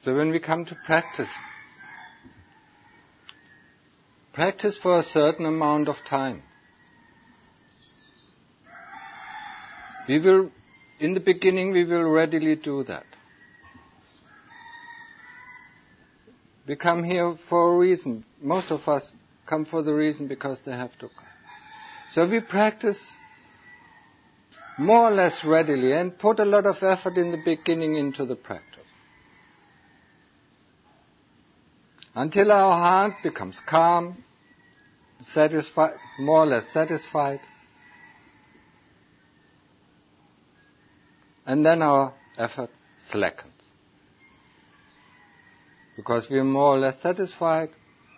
So when we come to practice for a certain amount of time. In the beginning, we will readily do that. We come here for a reason. Most of us come for the reason because they have to come. So we practice more or less readily and put a lot of effort in the beginning into the practice. Until our heart becomes calm, satisfied, more or less satisfied. And then our effort slackens. Because we are more or less satisfied.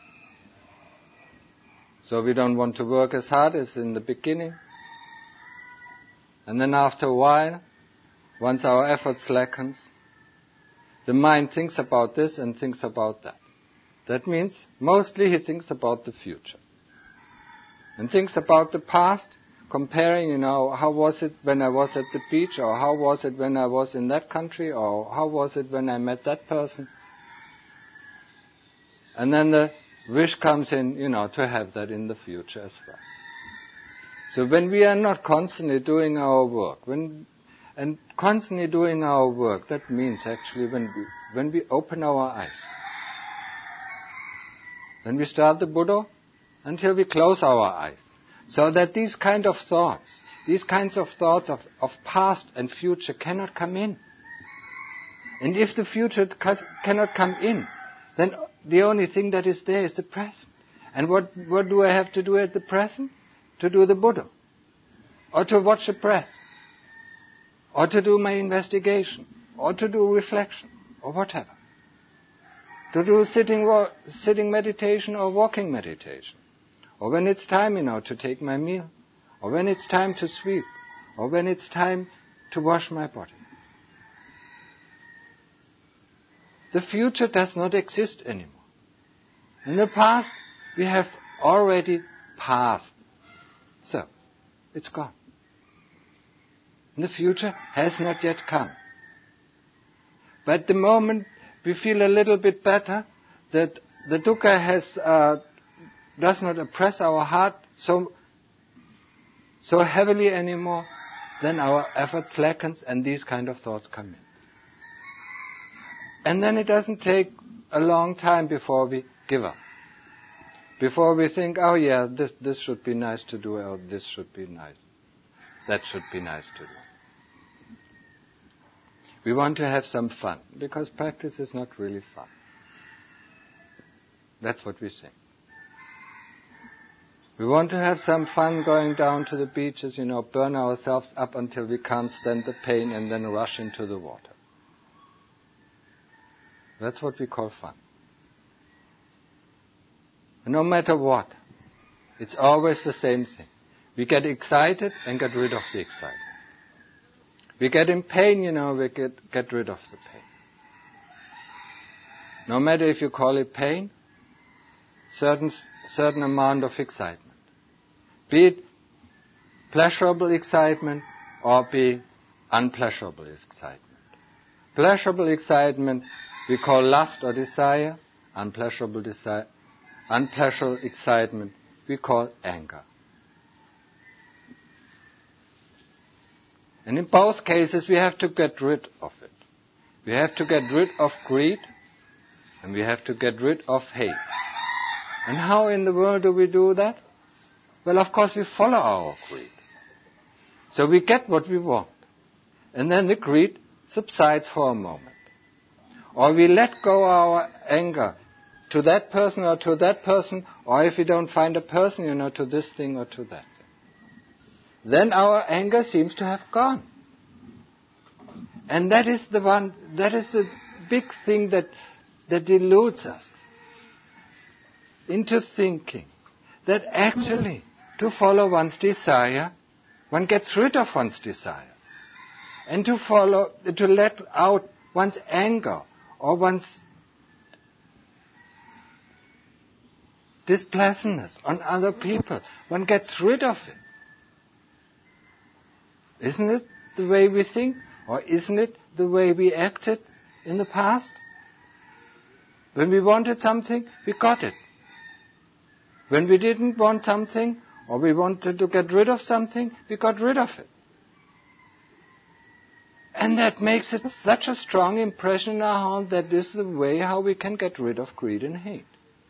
So we don't want to work as hard as in the beginning. And then after a while, once our effort slackens, the mind thinks about this and thinks about that. That means mostly he thinks about the future. And thinks about the past, comparing, how was it when I was at the beach, or how was it when I was in that country, or how was it when I met that person. And then the wish comes in, to have that in the future as well. So when we are not constantly doing our work, that means actually when we open our eyes, when we start the Buddha, until we close our eyes, so that these kinds of thoughts of past and future cannot come in. And if the future cannot come in, then the only thing that is there is the present. And what do I have to do at the present? To do the Buddha, or to watch the breath, or to do my investigation, or to do reflection, or whatever. To do sitting meditation or walking meditation. Or when it's time, to take my meal. Or when it's time to sweep. Or when it's time to wash my body. The future does not exist anymore. In the past, we have already passed. So, it's gone. And the future has not yet come. But the moment we feel a little bit better, that the dukkha does not oppress our heart so heavily anymore, then our effort slackens and these kind of thoughts come in. And then it doesn't take a long time before we give up. Before we think, oh yeah, this should be nice to do, or this should be nice. That should be nice to do. We want to have some fun, because practice is not really fun. That's what we think. We want to have some fun going down to the beaches, burn ourselves up until we can't stand the pain and then rush into the water. That's what we call fun. And no matter what, it's always the same thing. We get excited and get rid of the excitement. We get in pain, we get rid of the pain. No matter if you call it pain, certain amount of excitement. Be it pleasurable excitement or be unpleasurable excitement. Pleasurable excitement we call lust or desire. Unpleasurable excitement we call anger. And in both cases we have to get rid of it. We have to get rid of greed and we have to get rid of hate. And how in the world do we do that? Well, of course we follow our greed. So we get what we want. And then the greed subsides for a moment. Or we let go our anger to that person, or if we don't find a person, to this thing or to that thing. Then our anger seems to have gone. And that is the big thing that deludes us into thinking that actually to follow one's desire, one gets rid of one's desire. And to let out one's anger or one's displeasantness on other people, one gets rid of it. Isn't it the way we think? Or isn't it the way we acted in the past? When we wanted something, we got it. When we didn't want something, or we wanted to get rid of something, we got rid of it. And that makes it such a strong impression in our heart that this is the way how we can get rid of greed and hate.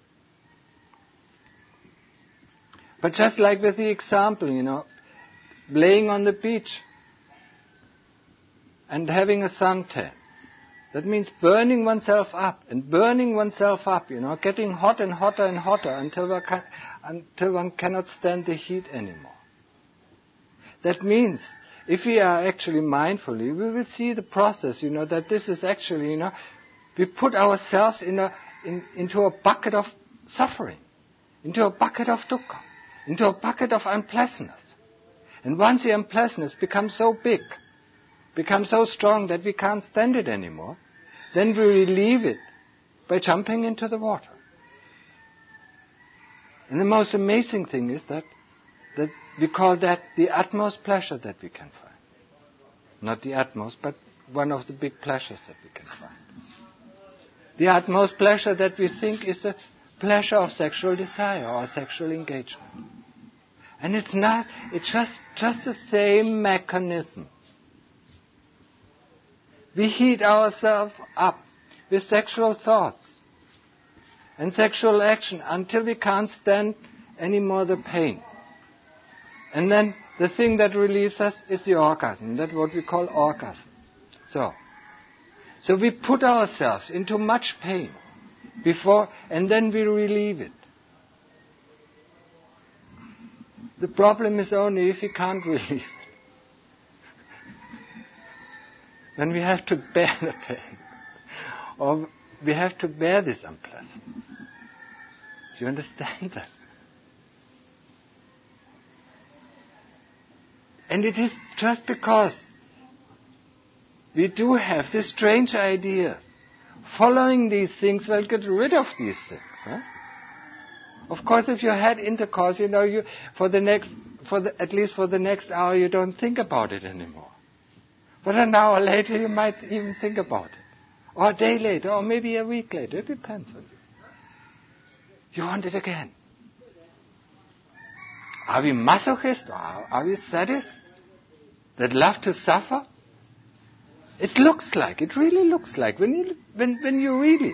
But just like with the example, laying on the beach and having a suntan. That means burning oneself up, getting hot and hotter and hotter until one cannot stand the heat anymore. That means if we are actually mindfully, we will see the process, that this is actually, we put ourselves into a bucket of suffering, into a bucket of dukkha, into a bucket of unpleasantness. And once the unpleasantness becomes so big, becomes so strong that we can't stand it anymore, then we relieve it by jumping into the water. And the most amazing thing is that we call that the utmost pleasure that we can find. Not the utmost, but one of the big pleasures that we can find. The utmost pleasure that we think is the pleasure of sexual desire or sexual engagement. And it's just the same mechanism. We heat ourselves up with sexual thoughts and sexual action until we can't stand anymore the pain. And then the thing that relieves us is the orgasm. That's what we call orgasm. So we put ourselves into much pain before, and then we relieve it. The problem is only if we can't relieve it. Then we have to bear the pain. Or we have to bear this unpleasantness. Do you understand that? And it is just because we do have these strange ideas. Following these things will get rid of these things. Huh? Of course, if you had intercourse, at least for the next hour, you don't think about it anymore. But an hour later, you might even think about it. Or a day later, or maybe a week later. It depends on you. You want it again. Are we masochists? Or are we sadists that love to suffer? It really looks like. When you really,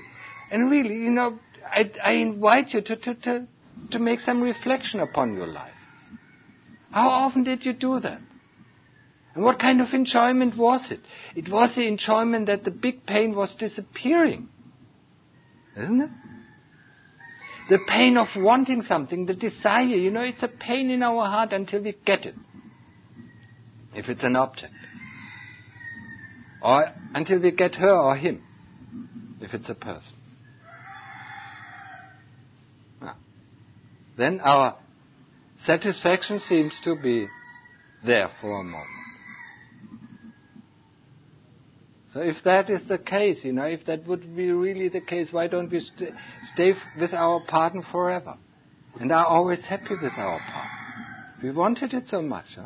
I invite you to make some reflection upon your life. How often did you do that? And what kind of enjoyment was it? It was the enjoyment that the big pain was disappearing. Isn't it? The pain of wanting something, the desire, it's a pain in our heart until we get it. If it's an object. Or until we get her or him. If it's a person. Then our satisfaction seems to be there for a moment. So if that is the case, if that would be really the case, why don't we stay with our partner forever? And are always happy with our partner. We wanted it so much, huh?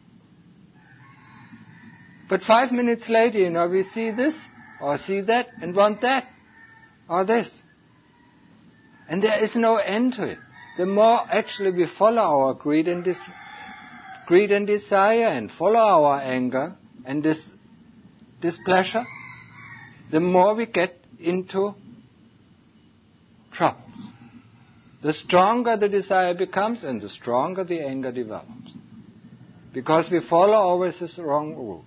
But 5 minutes later, we see this, or see that, and want that, or this. And there is no end to it. The more actually we follow our greed and desire, and follow our anger, and this pleasure, the more we get into troubles. The stronger the desire becomes, and the stronger the anger develops. Because we follow always this wrong route.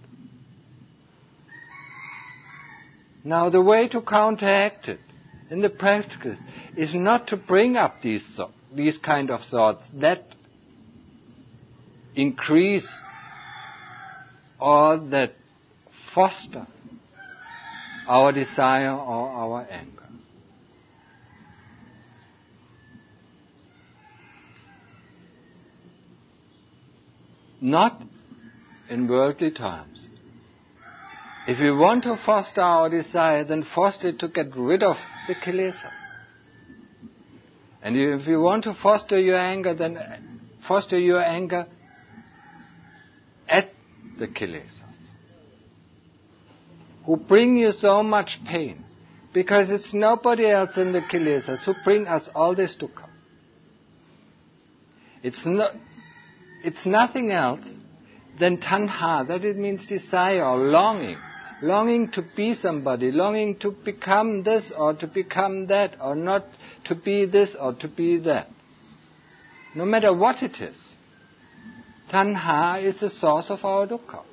Now the way to counteract it in the practical is not to bring up these kind of thoughts that increase or that foster our desire or our anger. Not in worldly terms. If we want to foster our desire, then foster it to get rid of the kilesas. And if you want to foster your anger, then foster your anger at the kilesas, who bring you so much pain, Because it's nobody else than the kilesas who bring us all this dukkha. It's nothing else than tanha, that it means desire or longing. Longing to be somebody, longing to become this or to become that, or not to be this or to be that. No matter what it is, tanha is the source of our dukkha.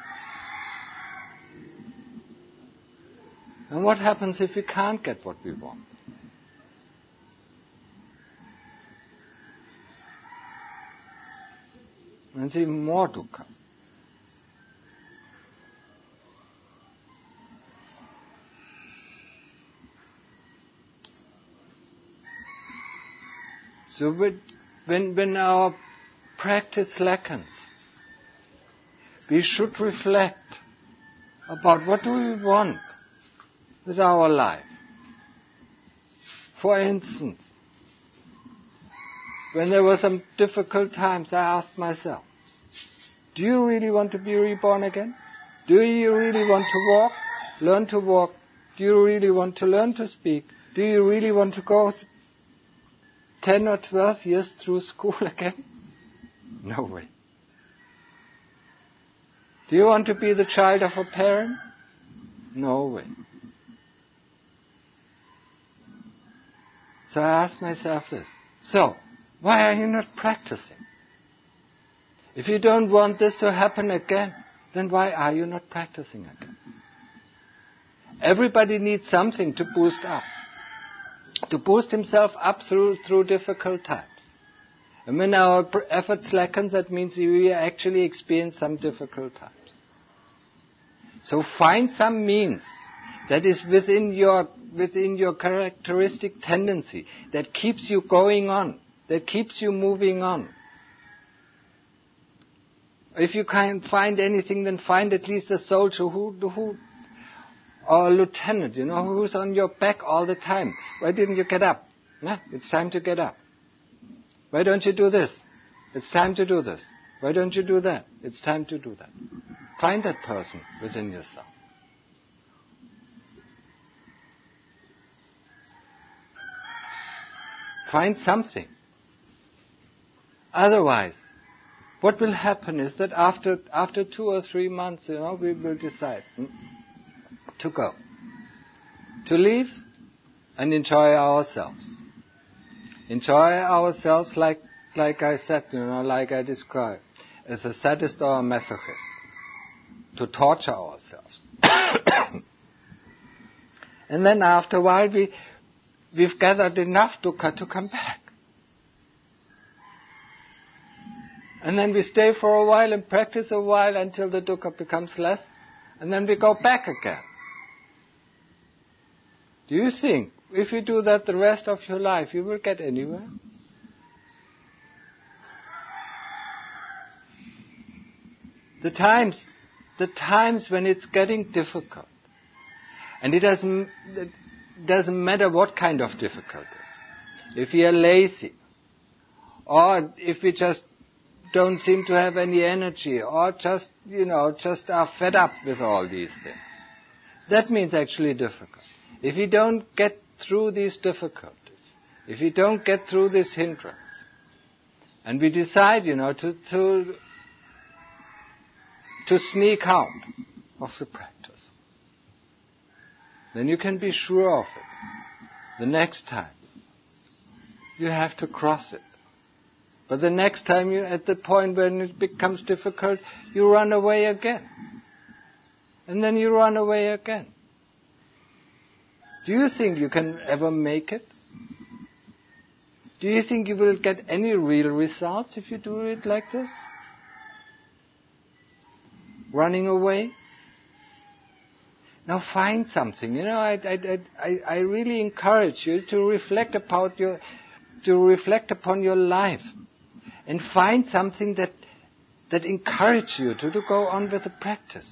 And what happens if we can't get what we want? And it's even more dukkha. So when our practice slackens, we should reflect about what do we want with our life. For instance, when there were some difficult times, I asked myself, do you really want to be reborn again? Do you really want to walk? Learn to walk? Do you really want to learn to speak? Do you really want to go 10 or 12 years through school again? No way. Do you want to be the child of a parent? No way. So I asked myself this. So, why are you not practicing? If you don't want this to happen again, then why are you not practicing again? Everybody needs something to boost up. To boost himself up through difficult times. And when our effort slackens, that means we actually experience some difficult times. So find some means that is within your characteristic tendency, that keeps you going on, that keeps you moving on. If you can't find anything, then find at least a soldier who or a lieutenant, who's on your back all the time. Why didn't you get up? No, it's time to get up. Why don't you do this? It's time to do this. Why don't you do that? It's time to do that. Find that person within yourself. Find something. Otherwise, what will happen is that after 2 or 3 months, we will decide to go, to leave and enjoy ourselves. Enjoy ourselves like I said, like I described, as a sadist or a masochist, to torture ourselves. And then after a while we've gathered enough dukkha to come back. And then we stay for a while and practice a while until the dukkha becomes less, and then we go back again. Do you think if you do that the rest of your life, you will get anywhere? The times when it's getting difficult, and it doesn't matter what kind of difficulty. If we are lazy, or if we just don't seem to have any energy, or just are fed up with all these things, that means actually difficult. If we don't get through these difficulties, if we don't get through this hindrance, and we decide, to sneak out of the practice, then you can be sure of it. The next time, you have to cross it. But the next time, at the point when it becomes difficult, you run away again. And then you run away again. Do you think you can ever make it? Do you think you will get any real results if you do it like this? Running away? Now find something. I really encourage you to reflect upon your life, and find something that encourages you to go on with the practice.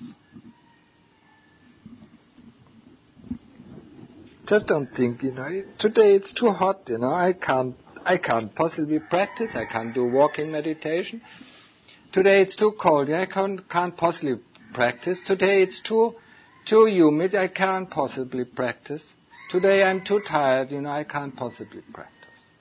Just don't think, today it's too hot, I can't possibly practice, I can't do walking meditation. Today it's too cold, I can't possibly practice. Today it's too humid, I can't possibly practice. Today I'm too tired, I can't possibly practice.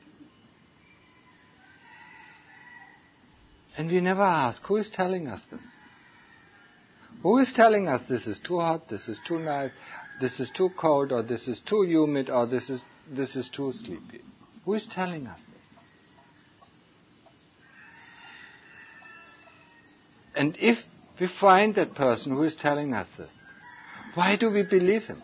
And we never ask, who is telling us this? Who is telling us this is too hot, this is too nice, this is too cold, or this is too humid, or this is too sleepy? Who is telling us this? And if we find that person who is telling us this, why do we believe him?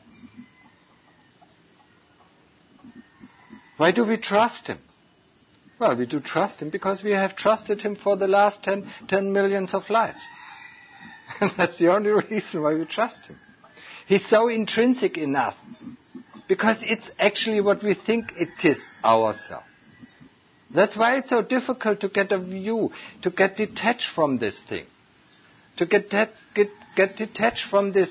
Why do we trust him? Well, we do trust him because we have trusted him for the last 10 millions of lives. And that's the only reason why we trust him. He's so intrinsic in us because it's actually what we think it is ourselves. That's why it's so difficult to get a view, to get detached from this thing, to get detached from this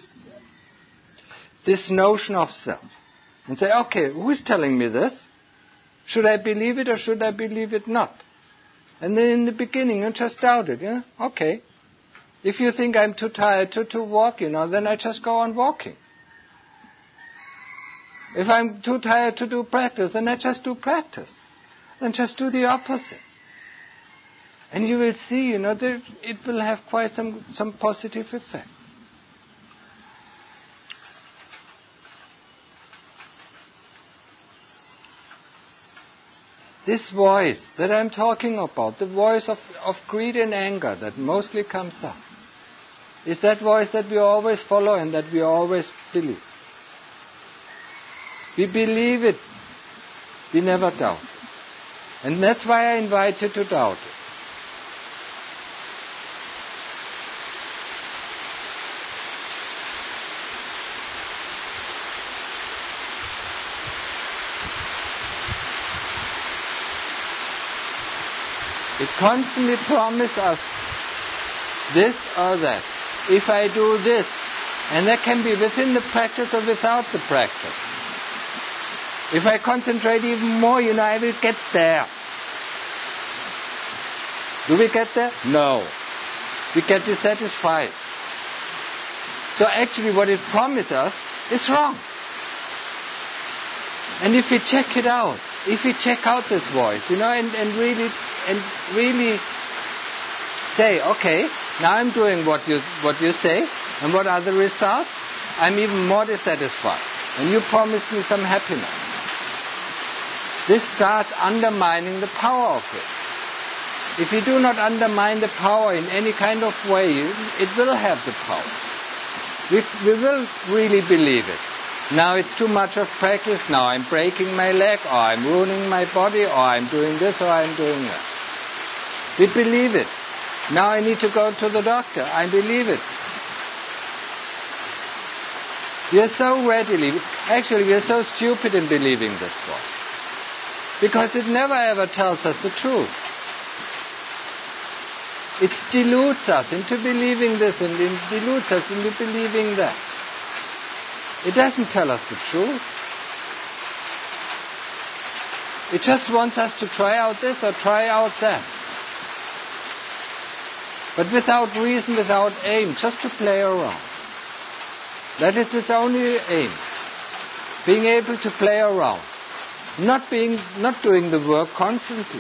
notion of self, and say, okay, who is telling me this? Should I believe it or should I believe it not? And then in the beginning you just doubt it. Yeah? Okay. If you think I'm too tired to walk, then I just go on walking. If I'm too tired to do practice, then I just do practice. Then just do the opposite. And you will see, that it will have quite some positive effect. This voice that I'm talking about, the voice of greed and anger that mostly comes up, is that voice that we always follow and that we always believe. We believe it. We never doubt it. And that's why I invite you to doubt it. It constantly promises us this or that. If I do this, and that can be within the practice or without the practice. If I concentrate even more, I will get there. Do we get there? No. We get dissatisfied. So actually what it promises us is wrong. And if we check it out, if we check out this voice, and really say, okay, now I'm doing what you say, and what are the results? I'm even more dissatisfied. And you promised me some happiness. This starts undermining the power of it. If we do not undermine the power in any kind of way, it will have the power. We will really believe it. Now it's too much of practice, now I'm breaking my leg, or I'm ruining my body, or I'm doing this, or I'm doing that. We believe it. Now I need to go to the doctor. I believe it. We are so we are so stupid in believing this voice. Because it never ever tells us the truth. It deludes us into believing this and it deludes us into believing that. It doesn't tell us the truth. It just wants us to try out this or try out that. But without reason, without aim, just to play around. That is its only aim. Being able to play around. Not doing the work constantly.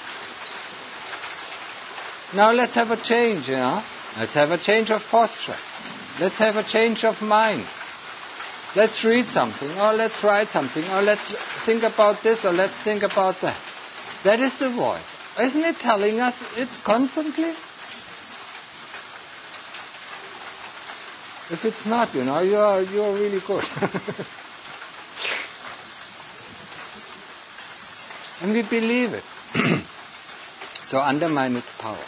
Now let's have a change, Let's have a change of posture. Let's have a change of mind. Let's read something, or let's write something, or let's think about this, or let's think about that. That is the voice. Isn't it telling us it constantly? If it's not, you're really good. And we believe it. So undermine its power.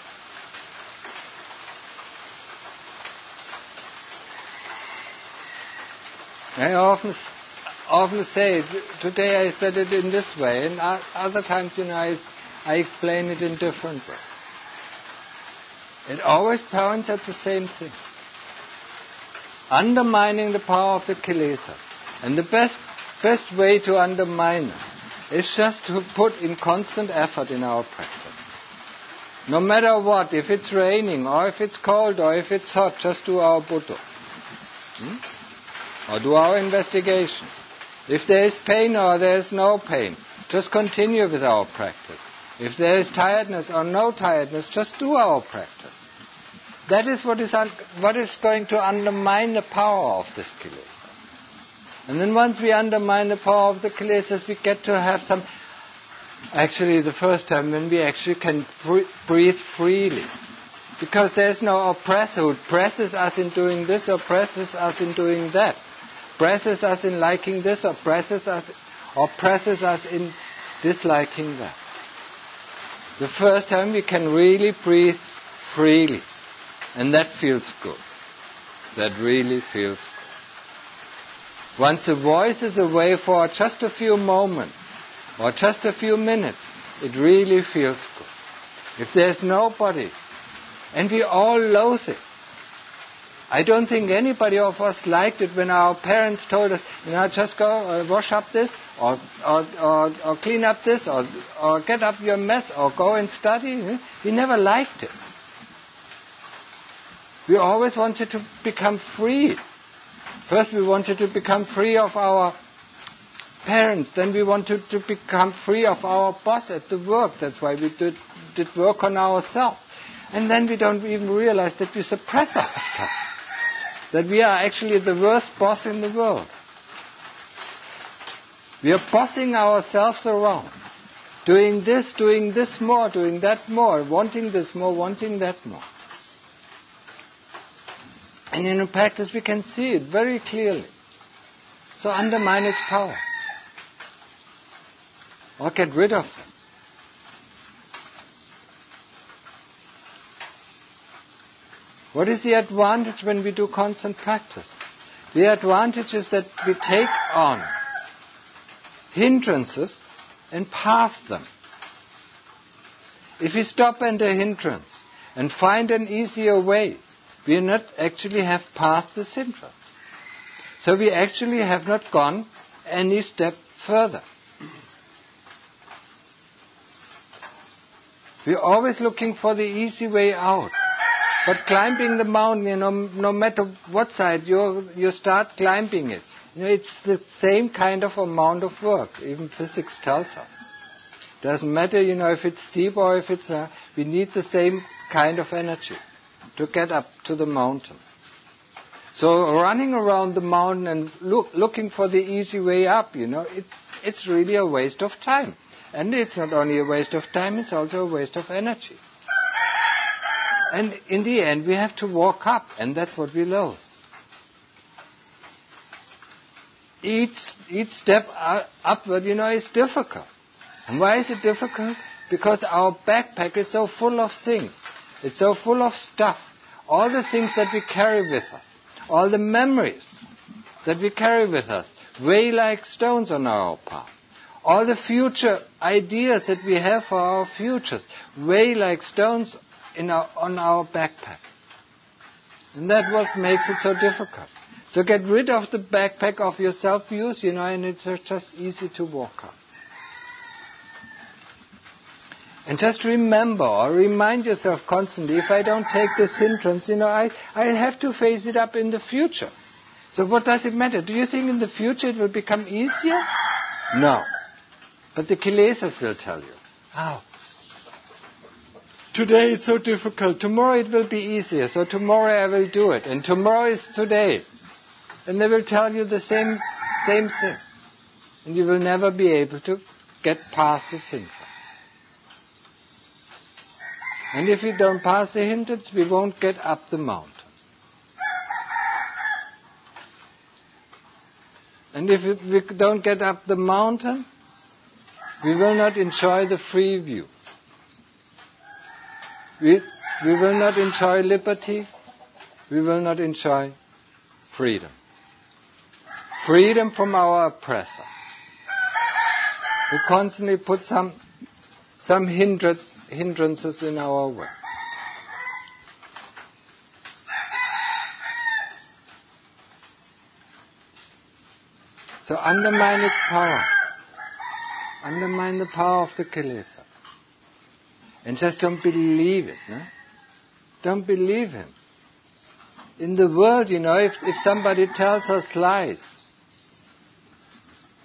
I often say, today I said it in this way, and other times, I explain it in different ways. It always points at the same thing. Undermining the power of the kilesa. And the best way to undermine it is just to put in constant effort in our practice. No matter what, if it's raining, or if it's cold, or if it's hot, just do our Buddha. Or do our investigation. If there is pain or there is no pain, just continue with our practice. If there is tiredness or no tiredness, just do our practice. That is what is going to undermine the power of this kilesa. And then once we undermine the power of the kilesas, we get to have some... Actually, the first time when we actually can breathe freely. Because there's no oppressor who presses us in doing this or presses us in doing that. Presses us in liking this or presses us in disliking that. The first time we can really breathe freely. And that feels good. That really feels good. Once the voice is away for just a few moments or just a few minutes, it really feels good. If there's nobody, and we all loathe it. I don't think anybody of us liked it when our parents told us, just go wash up this, or clean up this, or get up your mess, or go and study. We never liked it. We always wanted to become free. First we wanted to become free of our parents, then we wanted to become free of our boss at the work. That's why we did work on ourselves. And then we don't even realize that we suppress ourselves. That we are actually the worst boss in the world. We are bossing ourselves around. Doing this more, doing that more, wanting this more, wanting that more. And in practice we can see it very clearly. So undermine its power. Or get rid of it. What is the advantage when we do constant practice? The advantage is that we take on hindrances and pass them. If we stop at a hindrance and find an easier way, we not actually have passed this hindrance. So we actually have not gone any step further. We're always looking for the easy way out. But climbing the mountain, no matter what side you start climbing it, it's the same kind of amount of work. Even physics tells us. Doesn't matter, if it's steep or if it's... we need the same kind of energy to get up to the mountain. So running around the mountain and looking for the easy way up, it's really a waste of time. And it's not only a waste of time, it's also a waste of energy. And in the end, we have to walk up, and that's what we loathe. Each step upward, is difficult. And why is it difficult? Because our backpack is so full of things. It's so full of stuff. All the things that we carry with us. All the memories that we carry with us weigh like stones on our path. All the future ideas that we have for our futures weigh like stones on our backpack. And that's what makes it so difficult. So get rid of the backpack of your self-use, and it's just easy to walk up. And just remember or remind yourself constantly, if I don't take this hindrance, I have to face it up in the future. So what does it matter? Do you think in the future it will become easier? No. But the kilesas will tell you. How? Today it's so difficult. Tomorrow it will be easier. So tomorrow I will do it. And tomorrow is today. And they will tell you the same thing. And you will never be able to get past this hindrance. And if we don't pass the hindrance, we won't get up the mountain. And if we don't get up the mountain, we will not enjoy the free view. We will not enjoy liberty. We will not enjoy freedom. Freedom from our oppressor. We constantly put some hindrances in our way. So undermine its power. Undermine the power of the kilesa. And just don't believe it. No? Don't believe him. In the world, if somebody tells us lies,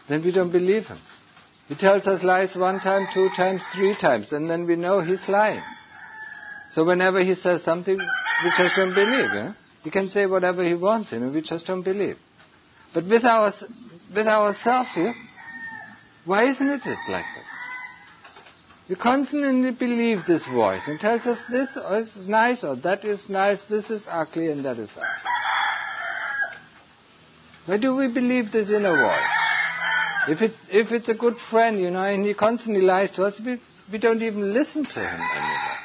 then we don't believe him. He tells us lies 1 time, 2 times, 3 times, and then we know he's lying. So whenever he says something, we just don't believe. He can say whatever he wants, we just don't believe. But with ourselves here, why isn't it like that? We constantly believe this voice and tells us this is nice or that is nice, this is ugly and that is ugly. Why do we believe this inner voice? If it's a good friend, and he constantly lies to us, we don't even listen to him anymore.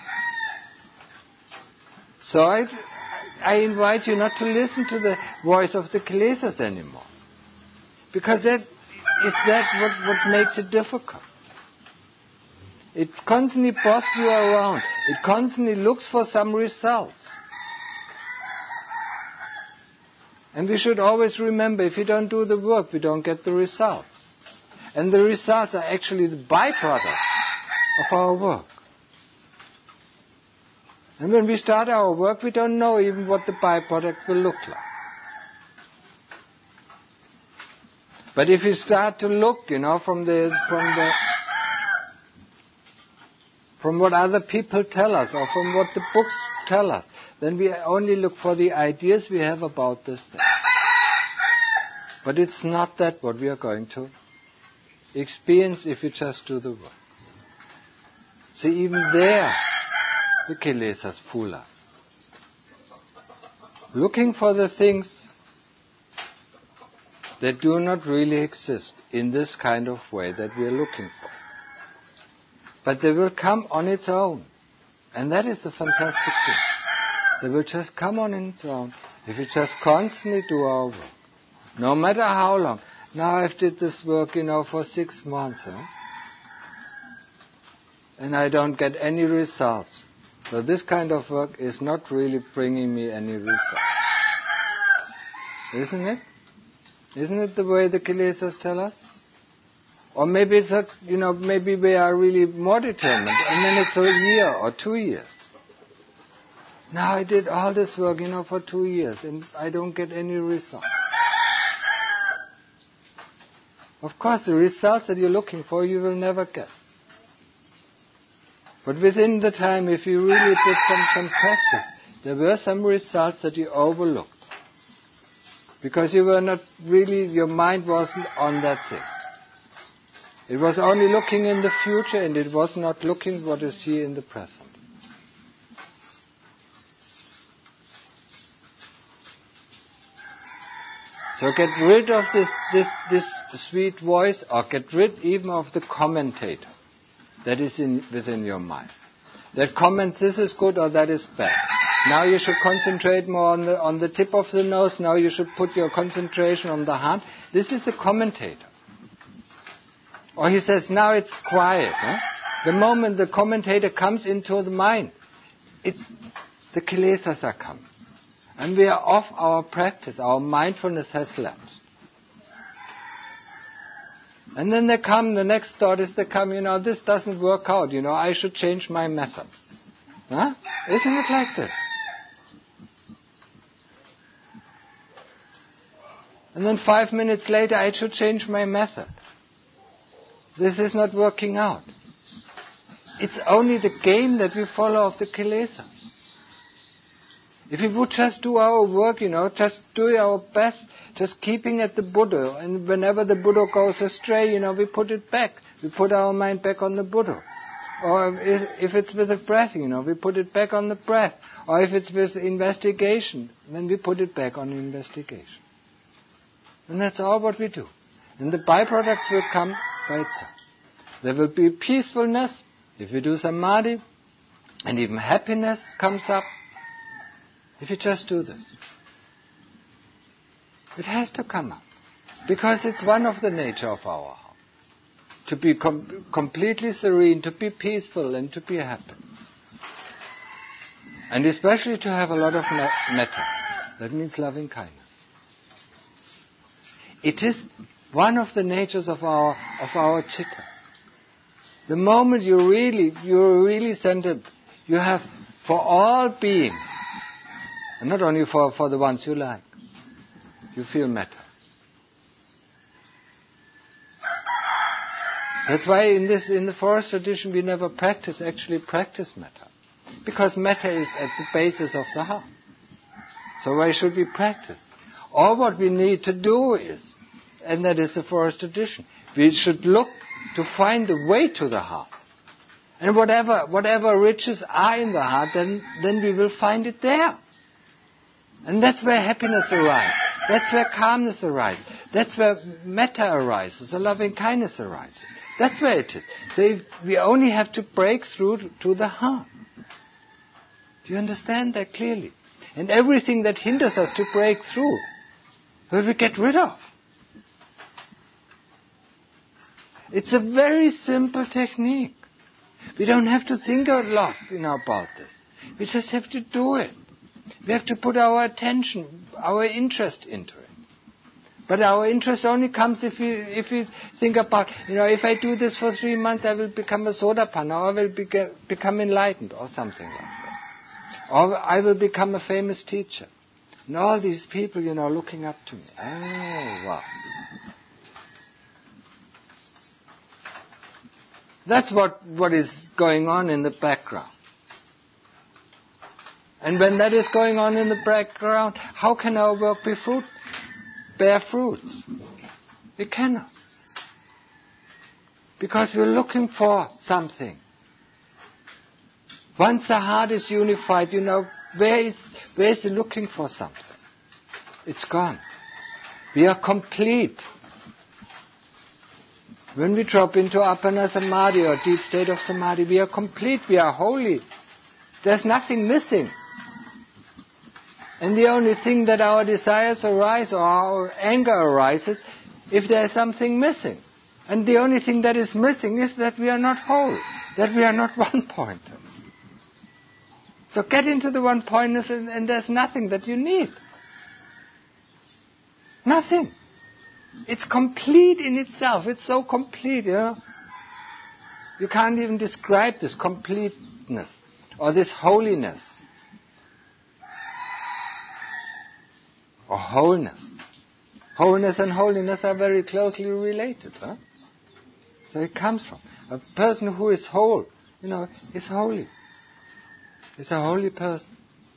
So I invite you not to listen to the voice of the kilesas anymore. Because that what makes it difficult. It constantly bosses you around. It constantly looks for some results. And we should always remember, if we don't do the work, we don't get the results. And the results are actually the byproduct of our work. And when we start our work, we don't know even what the byproduct will look like. But if we start to look, from what other people tell us or from what the books tell us, then we only look for the ideas we have about this thing. But it's not that what we are going to experience if we just do the work. See, even there, the kilesas fool us. Looking for the things that do not really exist in this kind of way that we are looking for. But they will come on its own. And that is the fantastic thing. They will just come on its own if we just constantly do our work. No matter how long. Now I've did this work, for 6 months. And I don't get any results. So this kind of work is not really bringing me any results. Isn't it? Isn't it the way the kilesas tell us? Or maybe it's maybe we are really more determined, and then it's a year or 2 years. Now I did all this work, for 2 years, and I don't get any results. Of course, the results that you're looking for, you will never get. But within the time, if you really put some practice, there were some results that you overlooked. Because you were not really, your mind wasn't on that thing. It was only looking in the future, and it was not looking what is here in the present. So get rid of this sweet voice, or get rid even of the commentator that is within your mind. That comments this is good or that is bad. Now you should concentrate more on the tip of the nose. Now you should put your concentration on the hand. This is the commentator. Or he says, now it's quiet. The moment the commentator comes into the mind, the kilesas are coming. And we are off our practice. Our mindfulness has lapsed. And then the next thought is this doesn't work out. I should change my method. Isn't it like this? And then 5 minutes later, I should change my method. This is not working out. It's only the game that we follow of the kilesas. If we would just do our work, just do our best, just keeping at the Buddha, and whenever the Buddha goes astray, we put it back. We put our mind back on the Buddha. Or if it's with the breath, we put it back on the breath. Or if it's with investigation, then we put it back on investigation. And that's all what we do. And the byproducts will come by itself. There will be peacefulness if we do samadhi, and even happiness comes up if you just do this. It has to come up. Because it's one of the nature of our heart. To be completely serene, to be peaceful, and to be happy. And especially to have a lot of metta. That means loving kindness. It is one of the natures of our chitta. The moment you're really centered, you have for all beings, and not only for the ones you like, you feel metta. That's why in the forest tradition we never practice metta. Because metta is at the basis of the heart. So why should we practice? All what we need to do is, and that is the forest tradition, we should look to find the way to the heart. And whatever riches are in the heart, then we will find it there. And that's where happiness arises. That's where calmness arises. That's where metta arises, the loving kindness arises. That's where it is. So we only have to break through to the heart. Do you understand that clearly? And everything that hinders us to break through, will we get rid of. It's a very simple technique. We don't have to think a lot, about this. We just have to do it. We have to put our attention, our interest into it. But our interest only comes if we think about, if I do this for 3 months, I will become a Sotapanna, or I will become enlightened, or something like that. Or I will become a famous teacher. And all these people, looking up to me. Oh, wow. That's what is going on in the background. And when that is going on in the background, how can our work bear fruits? We cannot. Because we're looking for something. Once the heart is unified, where is the looking for something? It's gone. We are complete. When we drop into Appana Samadhi or deep state of Samadhi, we are complete, we are holy. There's nothing missing. And the only thing that our desires arise or our anger arises if there is something missing. And the only thing that is missing is that we are not whole, that we are not one-pointed. So get into the one-pointedness and there's nothing that you need. Nothing. It's complete in itself. It's so complete, You can't even describe this completeness or this holiness or wholeness. Wholeness and holiness are very closely related. So it comes from a person who is whole, is holy. Is a holy person.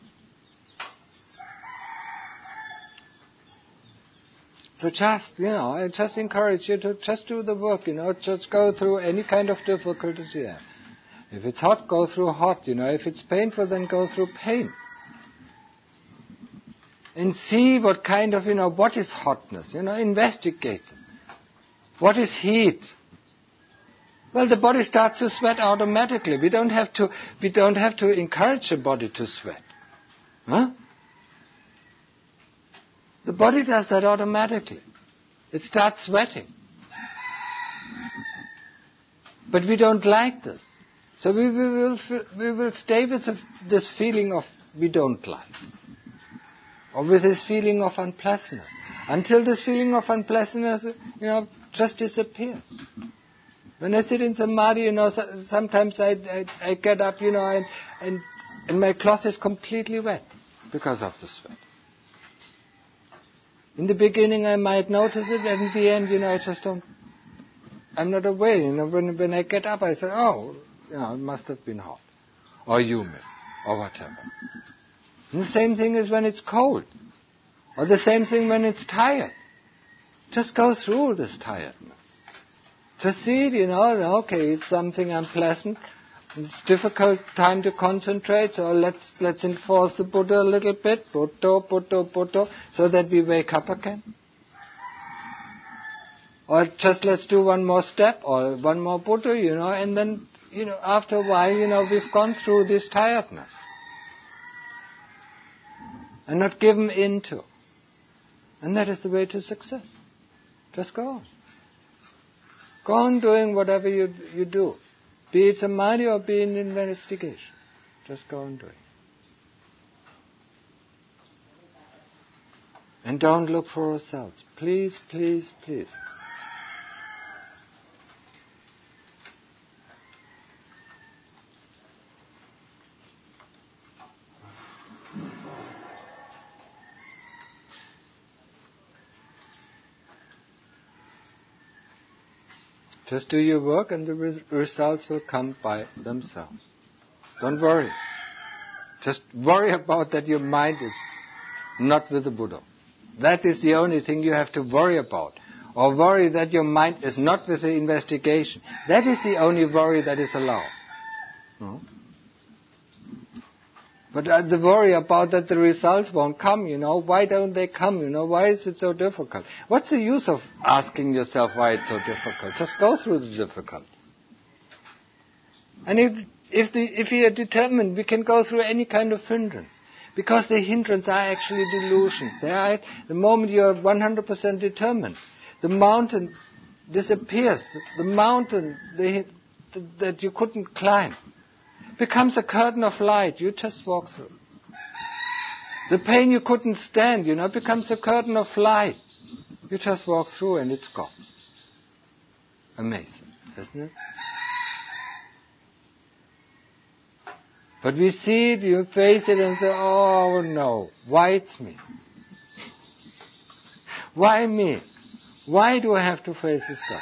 So I just encourage you to just do the work, just go through any kind of difficulties you have. If it's hot, go through hot, If it's painful, then go through pain. And see what kind of, what is hotness, investigate it. What is heat? Well, the body starts to sweat automatically. We don't have to encourage the body to sweat. The body does that automatically. It starts sweating. But we don't like this. So we will stay with this feeling of we don't like. Or with this feeling of unpleasantness. Until this feeling of unpleasantness, just disappears. When I sit in Samadhi, sometimes I get up, and my cloth is completely wet because of the sweat. In the beginning I might notice it, and in the end, I just don't, I'm not aware, when I get up I say, it must have been hot, or humid, or whatever. And the same thing is when it's cold, or the same thing when it's tired. Just go through this tiredness. Just see it, okay, it's something unpleasant, it's difficult time to concentrate, so let's enforce the Buddha a little bit, Buddha, so that we wake up again. Or just let's do one more step, or one more Buddha, and then, after a while, we've gone through this tiredness. And not given into. And that is the way to success. Just go on. Go on doing whatever you do. Be it Samadhi or be it an investigation. Just go on doing. And don't look for ourselves. Please, please, please. Just do your work and the results will come by themselves. Don't worry. Just worry about that your mind is not with the Buddha. That is the only thing you have to worry about. Or worry that your mind is not with the investigation. That is the only worry that is allowed. No? But the worry about that the results won't come, why don't they come, why is it so difficult? What's the use of asking yourself why it's so difficult? Just go through the difficulty. And if we are determined, we can go through any kind of hindrance. Because the hindrance are actually delusions. They are, the moment you are 100% determined, the mountain disappears. The mountain that you couldn't climb becomes a curtain of light. You just walk through. The pain you couldn't stand, becomes a curtain of light. You just walk through and it's gone. Amazing, isn't it? But we see it, you face it and say, oh no, why it's me? Why me? Why do I have to face this stuff?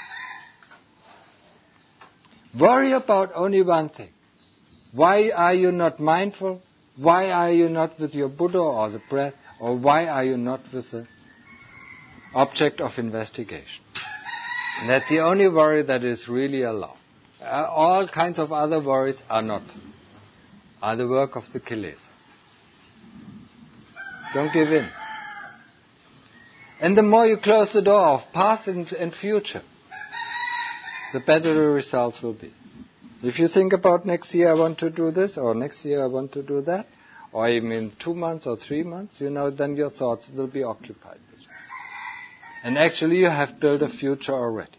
Worry about only one thing. Why are you not mindful? Why are you not with your Buddha or the breath? Or why are you not with the object of investigation? And that's the only worry that is really allowed. All kinds of other worries are not. Are the work of the kilesas. Don't give in. And the more you close the door of past and future, the better the results will be. If you think about next year I want to do this, or next year I want to do that, or even in 2 months or 3 months, then your thoughts will be occupied with it. And actually you have built a future already.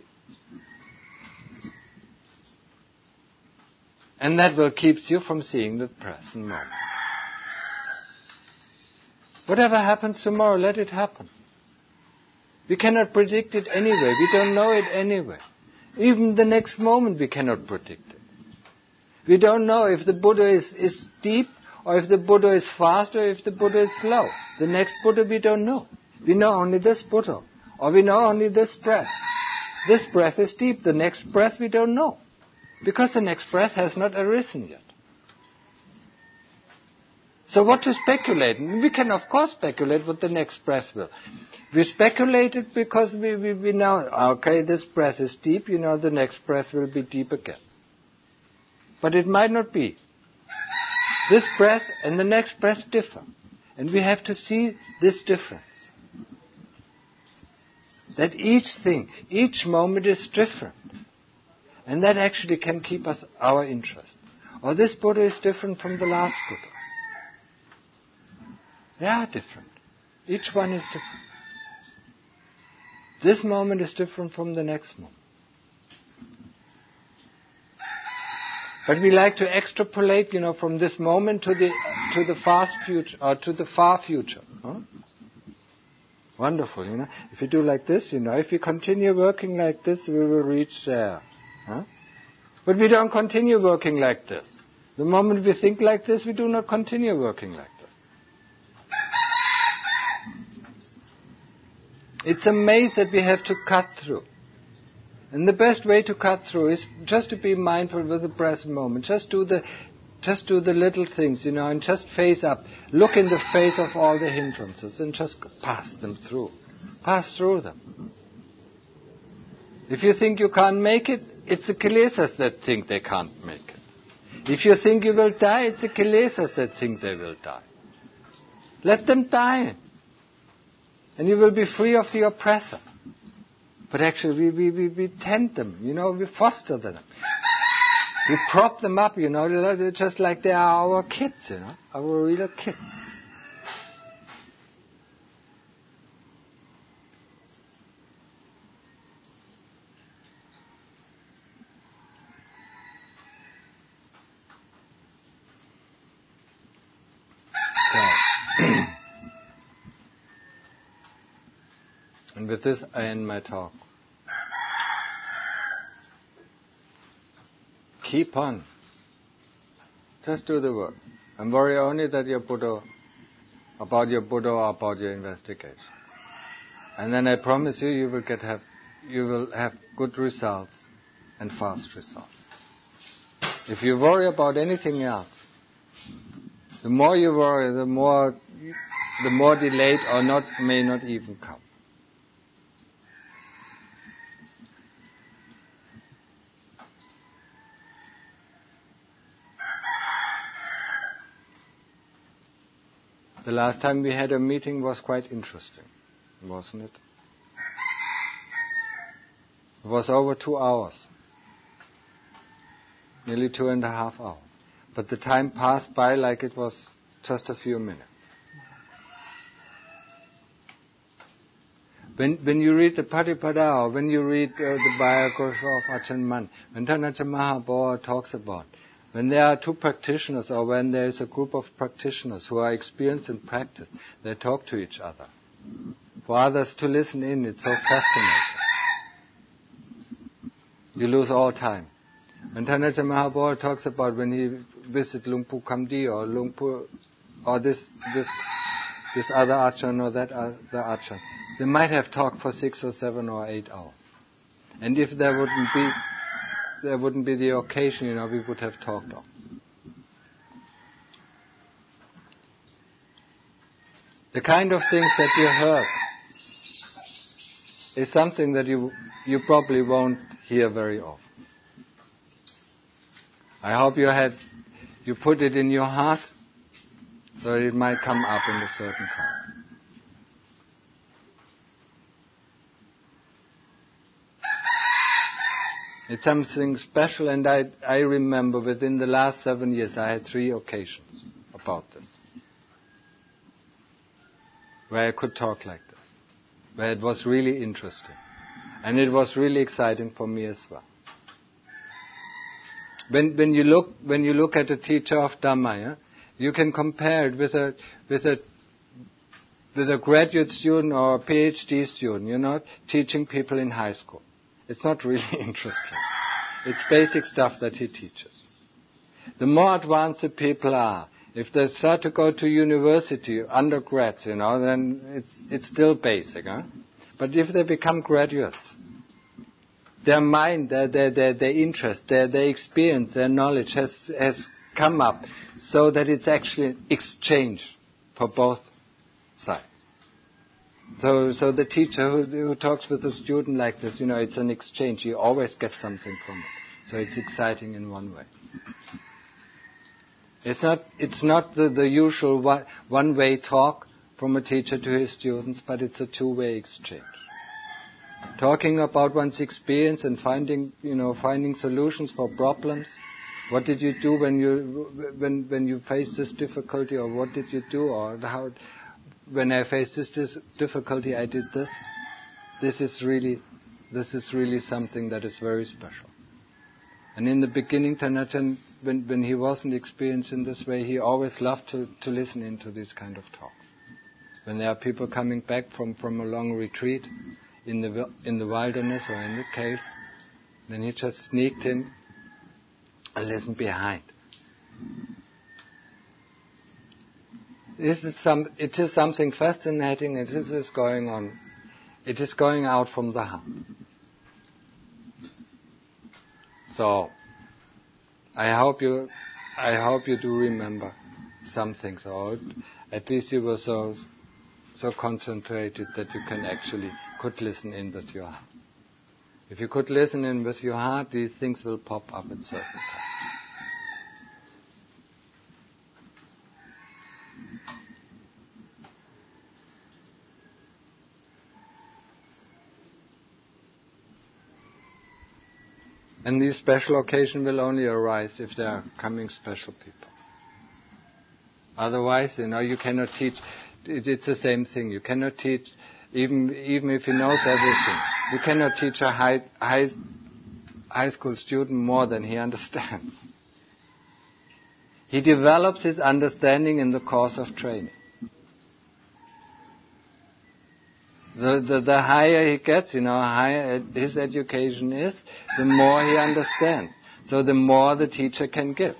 And that will keep you from seeing the present moment. Whatever happens tomorrow, let it happen. We cannot predict it anyway. We don't know it anyway. Even the next moment we cannot predict it. We don't know if the Buddha is deep, or if the Buddha is fast, or if the Buddha is slow. The next Buddha we don't know. We know only this Buddha. Or we know only this breath. This breath is deep. The next breath we don't know. Because the next breath has not arisen yet. So what to speculate? We can of course speculate what the next breath will. We speculate it because we know, okay, this breath is deep, the next breath will be deep again. But it might not be. This breath and the next breath differ. And we have to see this difference. That each thing, each moment is different. And that actually can keep us our interest. Or this Buddha is different from the last Buddha. They are different. Each one is different. This moment is different from the next moment. But we like to extrapolate, from this moment to the fast future or to the far future. Huh? Wonderful, If you do like this, if we continue working like this, we will reach there. Huh? But we don't continue working like this. The moment we think like this, we do not continue working like this. It's a maze that we have to cut through. And the best way to cut through is just to be mindful with the present moment. Just do the little things, and just face up. Look in the face of all the hindrances and just pass them through. Pass through them. If you think you can't make it, it's the kilesas that think they can't make it. If you think you will die, it's the kilesas that think they will die. Let them die. And you will be free of the oppressor. But actually we tend them, we foster them. We prop them up, just like they are our kids, our real kids. And with this, I end my talk. Keep on. Just do the work. And worry only that about your Buddha or about your investigation. And then I promise you, you will get happy. you will have good results and fast results. If you worry about anything else, the more you worry, the more delayed or may not even come. The last time we had a meeting was quite interesting, wasn't it? It was over 2 hours. Nearly 2.5 hours. But the time passed by like it was just a few minutes. When you read the Patipada, or when you read the biography of Ajahn Mun, when Ajahn Mahabodha talks about, when there are two practitioners or when there is a group of practitioners who are experienced in practice, they talk to each other. For others to listen in, it's so fascinating. You lose all time. When Ajahn Mahabodha talks about when he visited Luang Pu Kamdi or Luang Pu or this other Ajahn or that other Ajahn, they might have talked for 6 or 7 or 8 hours. And if there wouldn't be the occasion, we would have talked on. The kind of things that you heard is something that you probably won't hear very often. I hope you put it in your heart so it might come up in a certain time. It's something special, and I remember within the last 7 years I had 3 occasions about this, where I could talk like this, where it was really interesting, and it was really exciting for me as well. When you look at a teacher of Dhamma, you can compare it with a graduate student or a PhD student, teaching people in high school. It's not really interesting. It's basic stuff that he teaches. The more advanced the people are, if they start to go to university, undergrads, then it's still basic. But if they become graduates, their mind, their interest, their experience, their knowledge has come up so that it's actually exchange for both sides. So the teacher who talks with a student like this, it's an exchange. You always get something from it. So it's exciting in one way. It's not the usual one-way talk from a teacher to his students, but it's a two-way exchange. Talking about one's experience and finding solutions for problems. What did you do when you faced this difficulty, or what did you do, or how? When I faced this difficulty, I did this. This is really something that is very special. And in the beginning, Thanachand, when he wasn't experienced in this way, he always loved to listen into these kind of talks. When there are people coming back from a long retreat in the wilderness or in the cave, then he just sneaked in and listened behind. It is something fascinating. It is going on. It is going out from the heart. So, I hope you do remember some things, or at least you were so concentrated that you could listen in with your heart. If you could listen in with your heart, these things will pop up at certain times. And these special occasions will only arise if there are coming special people. Otherwise, you cannot teach. It's the same thing. You cannot teach, even if he knows everything. You cannot teach a high school student more than he understands. He develops his understanding in the course of training. The higher he gets, higher his education is, the more he understands. So the more the teacher can give.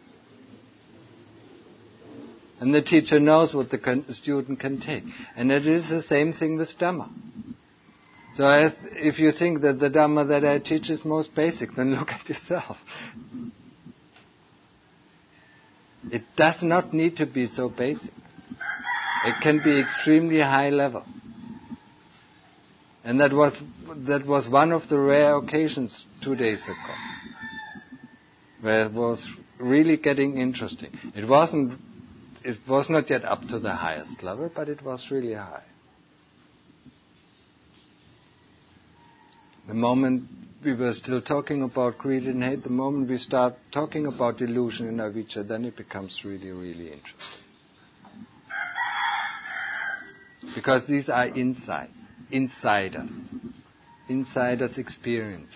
And the teacher knows what the student can take. And it is the same thing with Dhamma. So if you think that the Dhamma that I teach is most basic, then look at yourself. It does not need to be so basic. It can be extremely high level. And that was one of the rare occasions 2 days ago, where it was really getting interesting. It was not yet up to the highest level, but it was really high. The moment we were still talking about greed and hate, the moment we start talking about delusion and avijja, then it becomes really, really interesting. Because these are insiders experiences.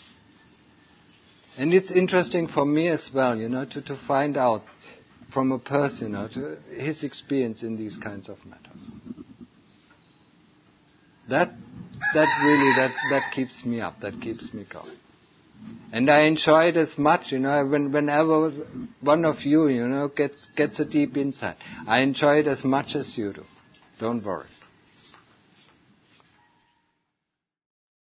And it's interesting for me as well, to find out from a person, his experience in these kinds of matters. That keeps me up, that keeps me going. And I enjoy it as much, whenever one of you, gets a deep insight. I enjoy it as much as you do. Don't worry.